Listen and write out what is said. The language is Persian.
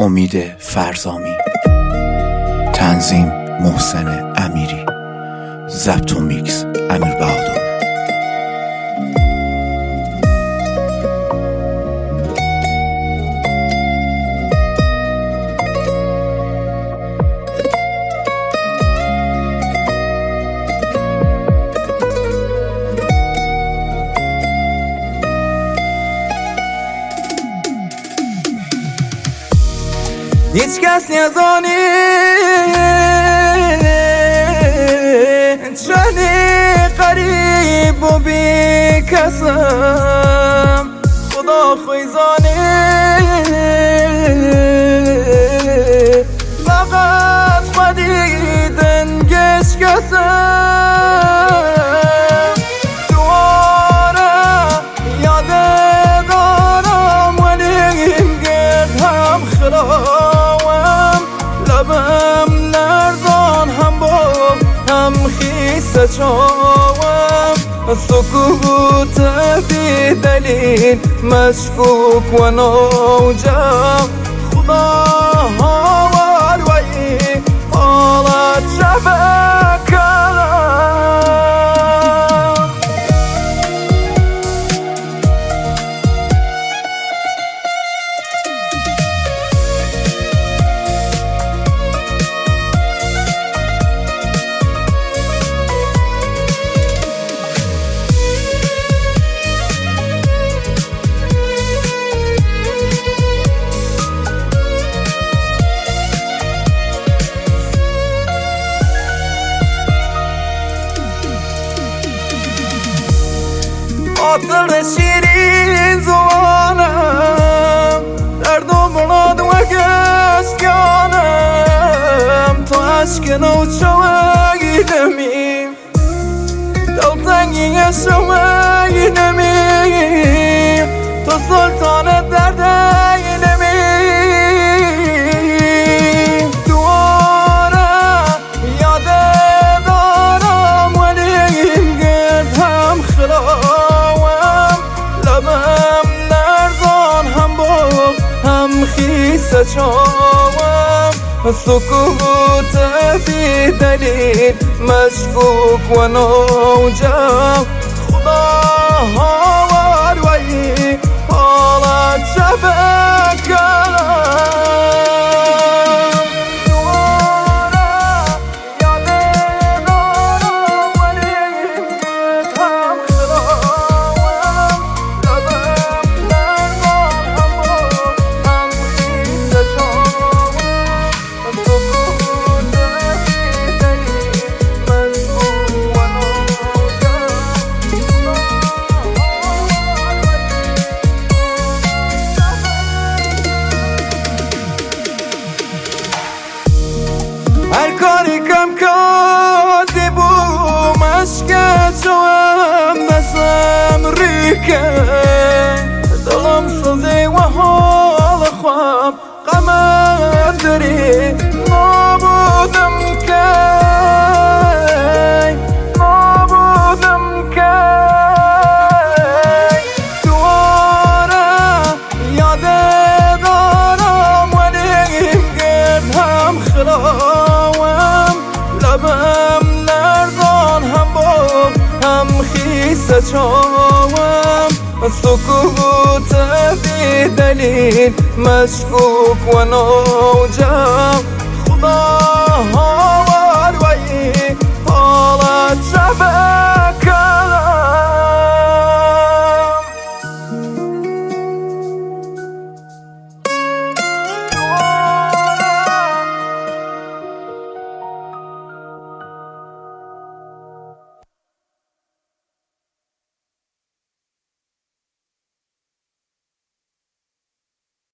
امید فرزامی، تنظیم محسن امیری، ضبط و میکس امیر بهادر. هیچ کس نزانه چنی قریب و بی کسم، خدا خویزانه فقط خودی دنگش کسم. دواره یاد دارم ولیم گرد هم خرام، لبم لرزان هم با هم خیسه چاوم، سکوت بی دلیل مشکوک و نوجم. خدا هاور وی حالت شبکم. خاطر شیرین زبانم، درد و مراد و گشتیانم، تو عشق نوچوگیدمی دلتنگی شوگیدمی، تو سلطان دردگیدمی. دواره یاد دارم ولیم گرد هم خرام، لبم لرزان هم با هم خیسه چاوم، سکوت بی دلیل مشکوک و نوجم. خدا هاور وی حالت شبکم. هر کاری کم کردی بوم عشق جوام دستم ریکه، دلم سوزی و حال خواب قمر داری نابودم که دواره یاد دارم ولیم گرد هم خرام، لبم لرزان هم با هم خیسه چاوم، سکوت بی دلیل مشکوک و نوجم. خدا